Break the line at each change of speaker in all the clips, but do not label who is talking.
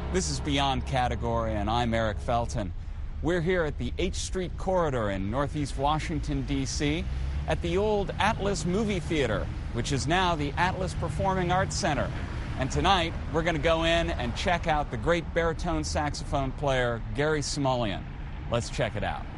This is Beyond Category, and I'm Eric Felton. We're here at the H Street Corridor in Northeast Washington, D.C., at the old Atlas Movie Theater, which is now the Atlas Performing Arts Center. And tonight, we're going to go in and check out the great baritone saxophone player, Gary Smulyan. Let's check it out.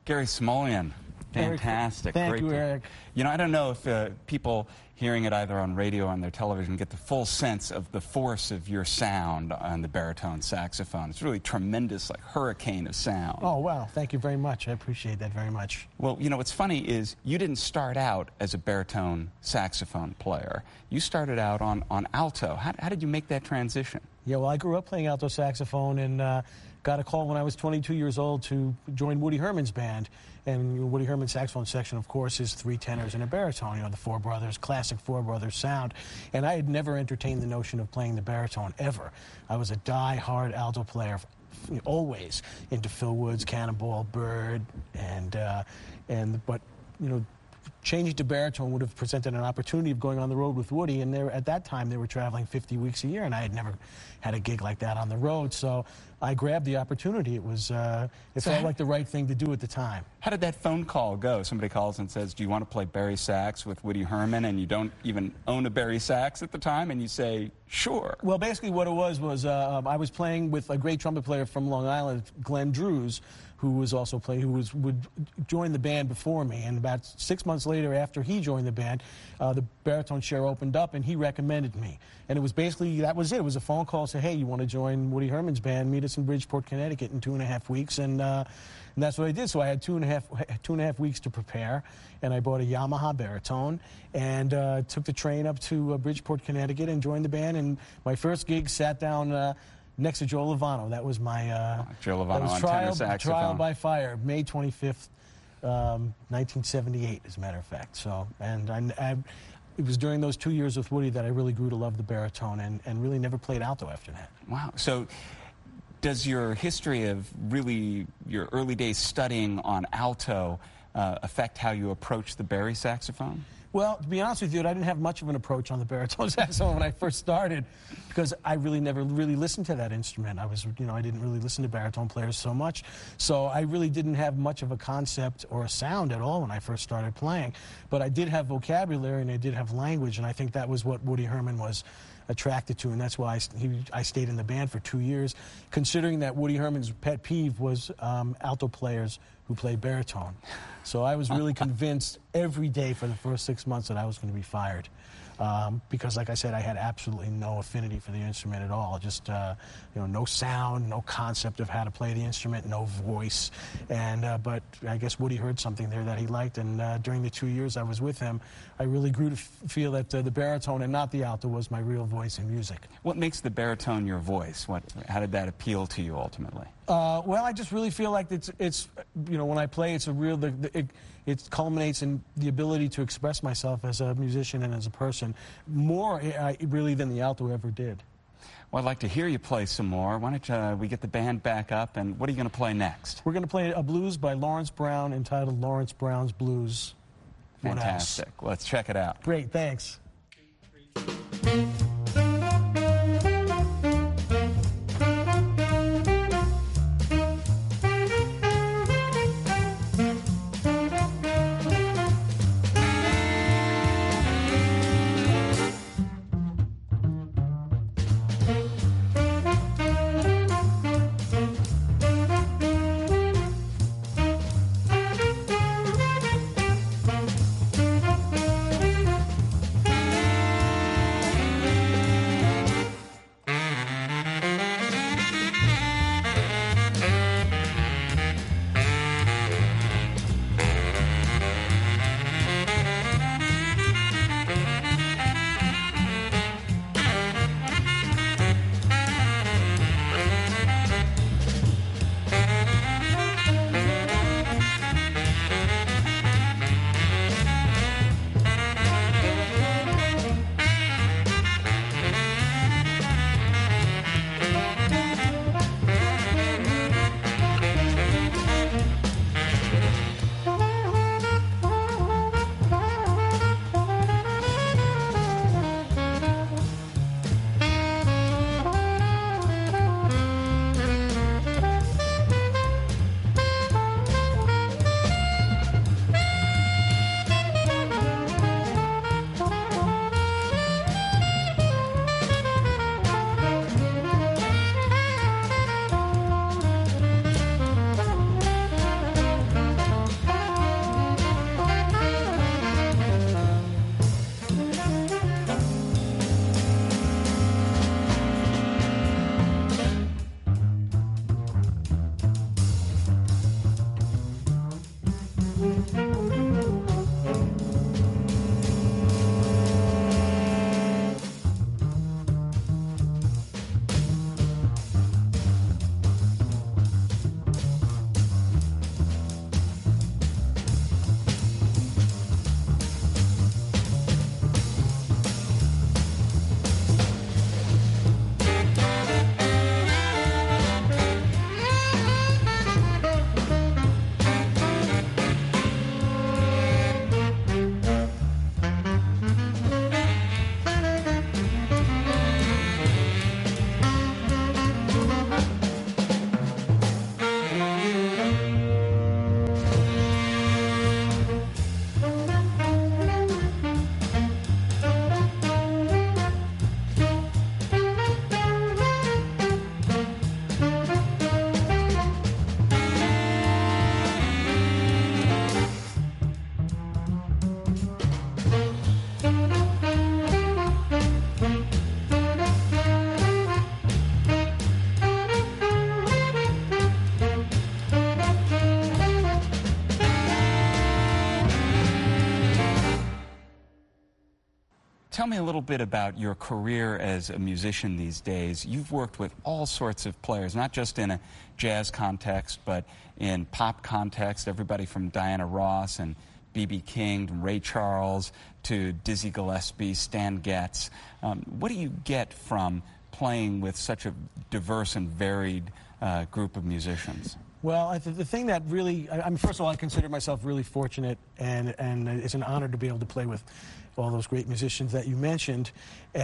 Gary Smulyan. Fantastic.
Thank you, Eric.
You know, I don't know if people hearing it either on radio or on their television get the full sense of the force of your sound on the baritone saxophone. It's really tremendous, like hurricane of sound.
Oh, wow. Thank you very much. I appreciate that very much.
Well, you know, what's funny is you didn't start out as a baritone saxophone player. You started out on alto. How did you make that transition?
Yeah, well, I grew up playing alto saxophone and got a call when I was 22 years old to join Woody Herman's band. And Woody Herman's saxophone section, of course, is 3 tenors and a baritone, you know, the Four Brothers, classic Four Brothers sound. And I had never entertained the notion of playing the baritone, ever. I was a die-hard alto player, always into Phil Woods, Cannonball, Bird, but, you know, changing to baritone would have presented an opportunity of going on the road with Woody, and at that time they were traveling 50 weeks a year, and I had never had a gig like that on the road, so I grabbed the opportunity. It was it felt like the right thing to do at the time. How did that phone call go? Somebody calls and says, do you want to play Barry sax with Woody Herman, and you don't even own a Barry sax at the time, and you say, sure. Well, basically what it was I was playing with a great trumpet player from Long Island, Glenn Drews, who was also would join the band before me, and about 6 months later, after he joined the band, the baritone chair opened up, and he recommended me. And it was basically, that was it. It was a phone call, say, hey, you want to join Woody Herman's band? Meet us in Bridgeport, Connecticut in 2.5 weeks, and that's what I did. So I had two and a half weeks to prepare, and I bought a Yamaha baritone, and took the train up to Bridgeport, Connecticut, and joined the band. And my first gig, sat down next to Joe Lovano. That was my
Joe Lovano on tenor saxophone.
Trial by fire, May 25th, 1978, as a matter of fact. So, and it was during those 2 years with Woody that I really grew to love the baritone, and really never played alto after that. Wow. So does your history of really your early days studying on alto affect how you approach the Barry saxophone? Well, to be honest with you, I didn't have much of an approach on the baritone saxophone when I first started, because I really never really listened to that instrument. I didn't really listen to baritone players so much, so I really didn't have much of a concept or a sound at all when I first started playing. But I did have vocabulary and I did have language, and I think that was what Woody Herman was attracted to, and that's why I stayed in the band for 2 years, considering that Woody Herman's pet peeve was alto players who play baritone. So I was really convinced every day for the first 6 months that I was going to be fired. Because, like I said, I had absolutely no affinity for the instrument at all. Just, no sound, no concept of how to play the instrument, no voice. But I guess Woody heard something there that he liked, and during the 2 years I was with him, I really grew to feel that the baritone and not the alto was my real voice in music. What makes the baritone your voice? How did that appeal to you ultimately? Well, I just really feel like it's when I play, it's a real, it culminates in the ability to express myself as a musician and as a person more really than the alto ever did. Well, I'd like to hear you play some more. Why don't we get the band back up, and what are you going to play next? We're going to play a blues by Lawrence Brown entitled Lawrence Brown's Blues. Fantastic. Let's check it out. Great, thanks.
tell me a little bit about your career as a musician these days. You've worked with all sorts of players, not just in a jazz context, but in pop context, everybody from Diana Ross and B.B. King, to Ray Charles, to Dizzy Gillespie, Stan Getz. What do you get from playing with such a diverse and varied group of musicians?
Well, the thing that really, first of all, I consider myself really fortunate, and it's an honor to be able to play with all those great musicians that you mentioned,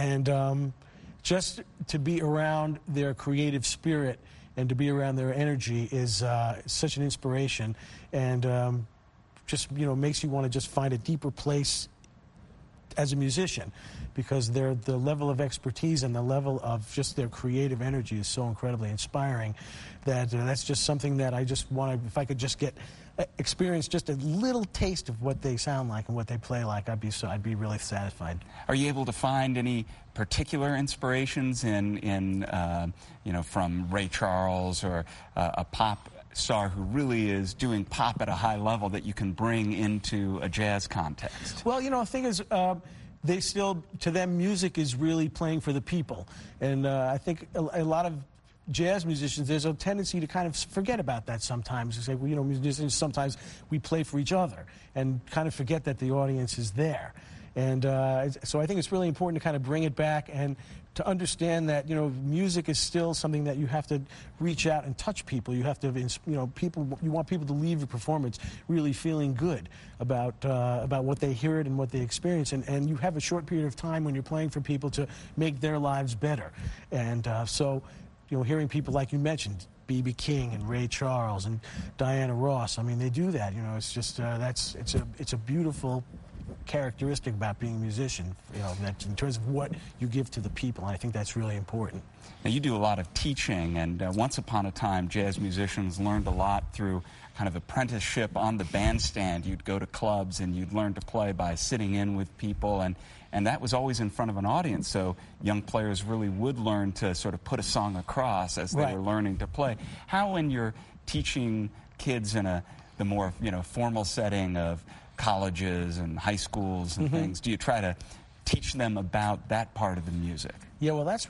and just to be around their creative spirit and to be around their energy is such an inspiration, and just, you know, makes you want to just find a deeper place as a musician, because the level of expertise and the level of just their creative energy is so incredibly inspiring that that's just something that I just want to, if I could just experience just a little taste of what they sound like and what they play like, I'd be really satisfied.
Are you able to find any particular inspirations in you know, from Ray Charles or a pop star who really is doing pop at a high level that you can bring into a jazz context?
Well, you know, the thing is, they still, to them, music is really playing for the people. And I think a lot of jazz musicians, there's a tendency to kind of forget about that sometimes. To say, well, you know, musicians, sometimes we play for each other and kind of forget that the audience is there. And so I think it's really important to kind of bring it back and to understand that, you know, music is still something that you have to reach out and touch people. You have to, you know, you want people to leave your performance really feeling good about what they heard and what they experience. And you have a short period of time when you're playing for people to make their lives better. And so, you know, hearing people like you mentioned, B.B. King and Ray Charles and Diana Ross, I mean, they do that. You know, it's just it's a beautiful characteristic about being a musician, you know, that in terms of what you give to the people, and I think that's really important.
Now, you do a lot of teaching, and once upon a time, jazz musicians learned a lot through kind of apprenticeship on the bandstand. You'd go to clubs and you'd learn to play by sitting in with people, and that was always in front of an audience, so young players really would learn to sort of put a song across as they were learning to play. How, when you're teaching kids in the more, you know, formal setting of colleges and high schools and things, do you try to teach them about that part of the music?
Yeah, well, that's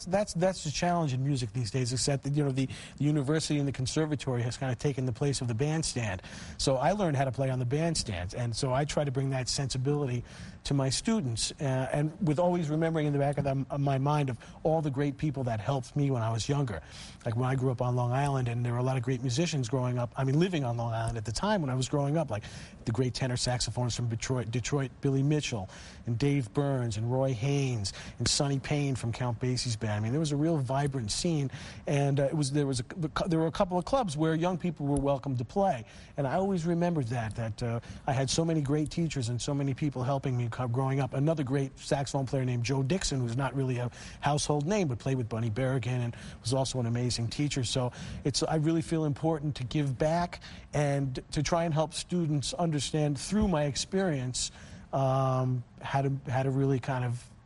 the challenge in music these days, except that, you know, the university and the conservatory has kind of taken the place of the bandstand. So I learned how to play on the bandstand, and so I try to bring that sensibility to my students, and with always remembering in the back of my mind of all the great people that helped me when I was younger. Like when I grew up on Long Island, and there were a lot of great musicians growing up, I mean, living on Long Island at the time when I was growing up, like the great tenor saxophonists from Detroit, Billy Mitchell, and Dave Burns, and Roy Haynes, and Sonny Payne from Count Basie's band. I mean, there was a real vibrant scene, and there were a couple of clubs where young people were welcome to play, and I always remembered that I had so many great teachers and so many people helping me growing up. Another great saxophone player named Joe Dixon, who's not really a household name, but played with Bunny Berrigan and was also an amazing teacher. So I really feel important to give back and to try and help students understand through my experience how to really kind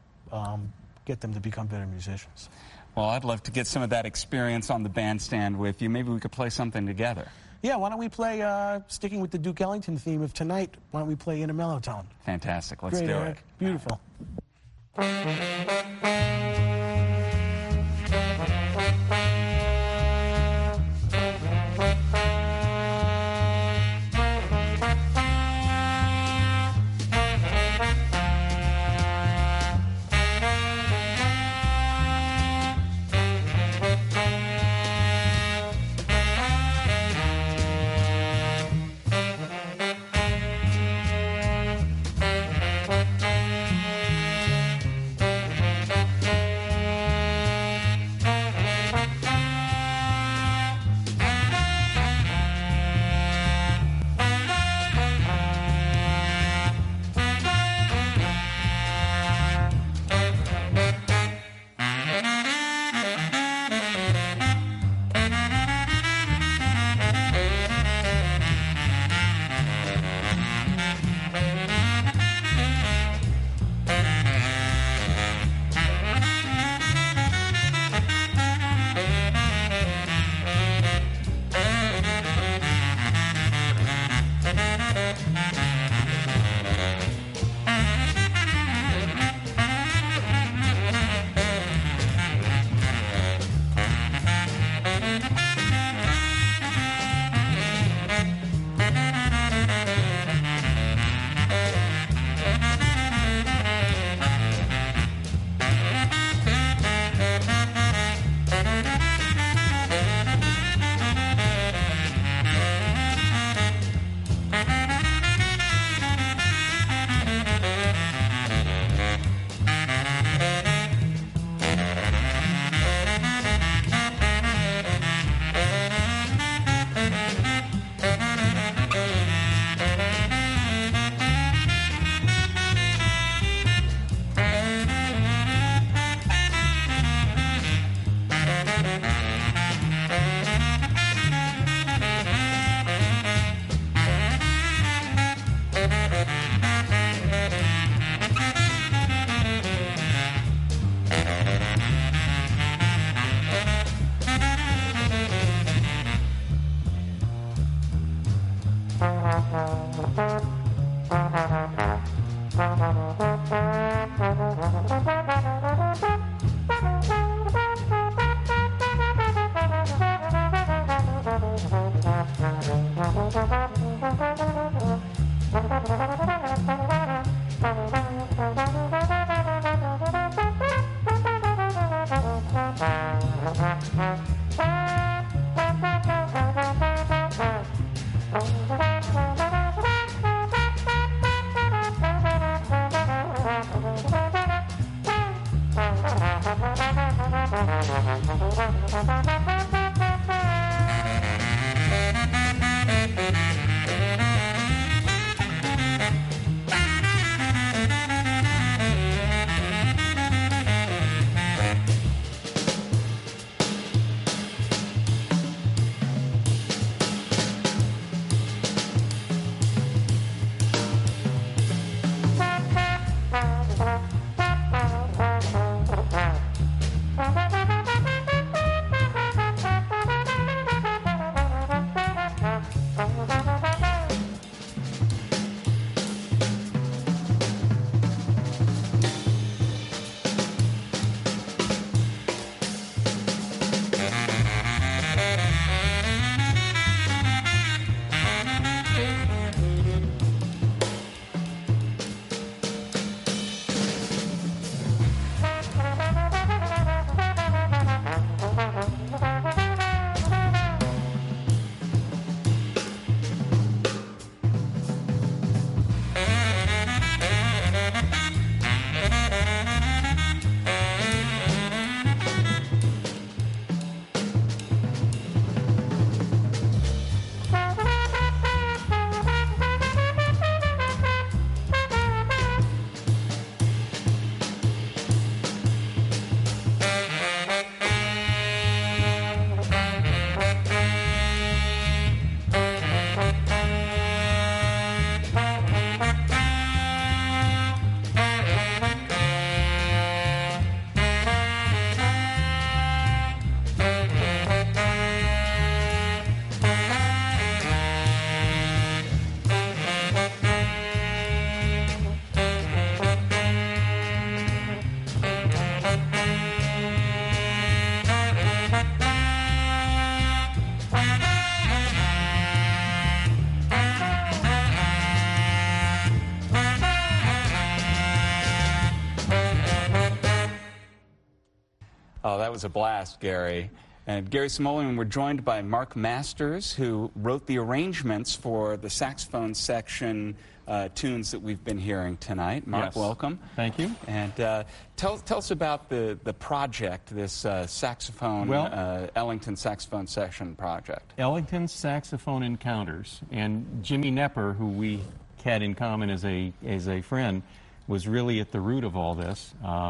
of get them to become better musicians.
Well, I'd love to get some of that experience on the bandstand with you. Maybe we could play something together.
Yeah, why don't we play, sticking with the Duke Ellington theme of tonight, why don't we play In a Mellow Tone?
Fantastic. Let's
do
it.
Beautiful.
that was a blast, Gary. And Gary Smolian, we're joined by Mark Masters, who wrote the arrangements for the saxophone section tunes that we've been hearing tonight. Mark,
yes.
Welcome.
Thank you.
And tell us about the project, this saxophone, Ellington Saxophone Section project.
Ellington Saxophone Encounters. And Jimmy Knepper, who we had in common as a friend, was really at the root of all this.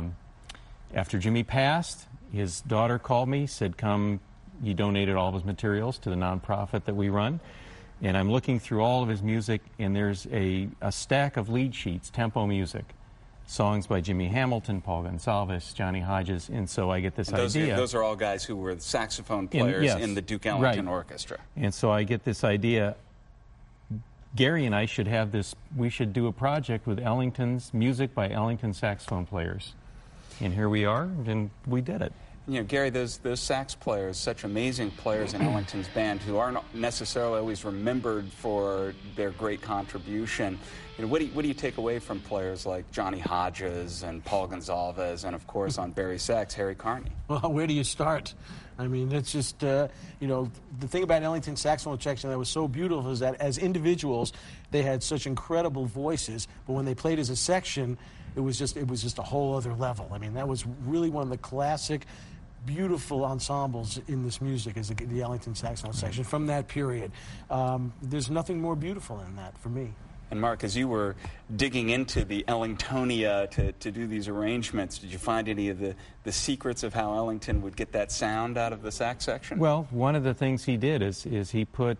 After Jimmy passed, his daughter called me, said, come, he donated all of his materials to the nonprofit that we run. And I'm looking through all of his music, and there's a stack of lead sheets, tempo music, songs by Jimmy Hamilton, Paul Gonsalves, Johnny Hodges, and so I get this idea.
Those are all guys who were saxophone players in the Duke Ellington Orchestra.
And so I get this idea, Gary and I should have this, we should do a project with Ellington's music by Ellington saxophone players. And here we are, and we did it.
You know, Gary, those sax players, such amazing players in Ellington's band who aren't necessarily always remembered for their great contribution. You know, what do you take away from players like Johnny Hodges and Paul Gonsalves and, of course, on Barry sax, Harry Carney?
Well, where do you start? I mean, it's just, you know, the thing about Ellington Saxophone Section that was so beautiful is that as individuals, they had such incredible voices, but when they played as a section, it was just a whole other level. I mean, that was really one of the classic, beautiful ensembles in this music, is the Ellington Saxophone Section from that period. There's nothing more beautiful than that for me.
And Mark, as you were digging into the Ellingtonia to do these arrangements, did you find any of the secrets of how Ellington would get that sound out of the sax section?
Well, one of the things he did is he put,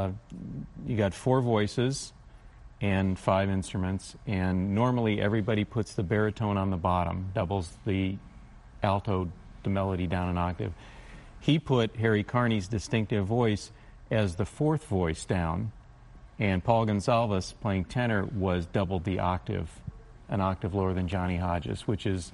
you got 4 voices and 5 instruments, and normally everybody puts the baritone on the bottom, doubles the alto, the melody down an octave. He put Harry Carney's distinctive voice as the 4th voice down, and Paul Gonsalves, playing tenor, was doubled the octave, an octave lower than Johnny Hodges, which is,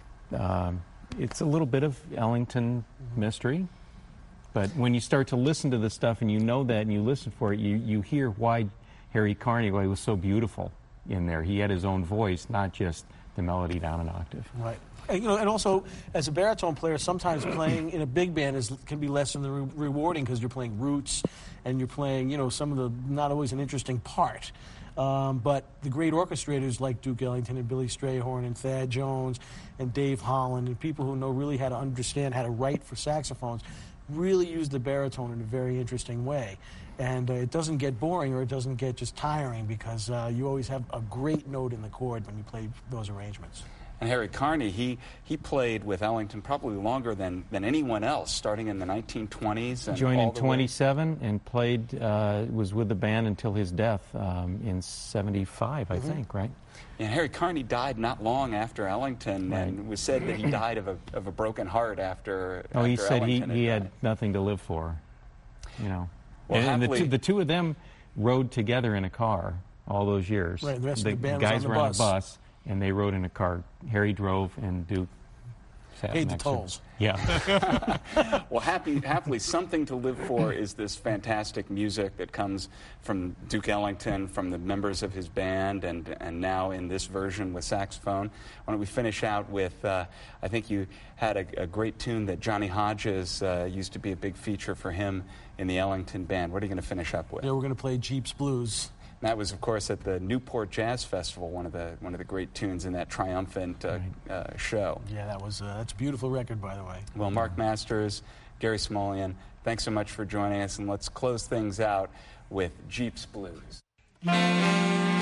it's a little bit of Ellington mystery. But when you start to listen to the stuff and you know that and you listen for it, you hear why Harry Carney was so beautiful in there. He had his own voice, not just the melody down an octave.
Right. And, you know, and also, as a baritone player, sometimes playing in a big band can be less than rewarding because you're playing roots and you're playing, you know, some of the not always an interesting part. But the great orchestrators like Duke Ellington and Billy Strayhorn and Thad Jones and Dave Holland and people who know really how to understand how to write for saxophones really use the baritone in a very interesting way. And it doesn't get boring or it doesn't get just tiring because you always have a great note in the chord when you play those arrangements.
And Harry Carney, he played with Ellington probably longer than anyone else, starting in the 1920s. And
joined in 27 and played, was with the band until his death in 75, I think, right?
And Harry Carney died not long after Ellington, and it was said that he died of a broken heart after
he said
Ellington
he had nothing to live for, you know.
Well,
and the two of them rode together in a car all those years.
Right, the rest of the band
guys
was on
were
the
on
bus.
a bus, and they rode in a car. Harry drove, and Duke sat
paid the
next to him.
tolls.
Yeah.
Well, happily, something to live for is this fantastic music that comes from Duke Ellington, from the members of his band, and now in this version with saxophone. Why don't we finish out with, I think you had a great tune that Johnny Hodges used to be a big feature for him in the Ellington band. What are you going to finish up with?
Yeah, we're going to play Jeep's Blues.
And that was, of course, at the Newport Jazz Festival, one of the great tunes in that triumphant show.
Yeah, that's a beautiful record, by the way.
Well, Mark Masters, Gary Smolian, thanks so much for joining us, and let's close things out with Jeep's Blues.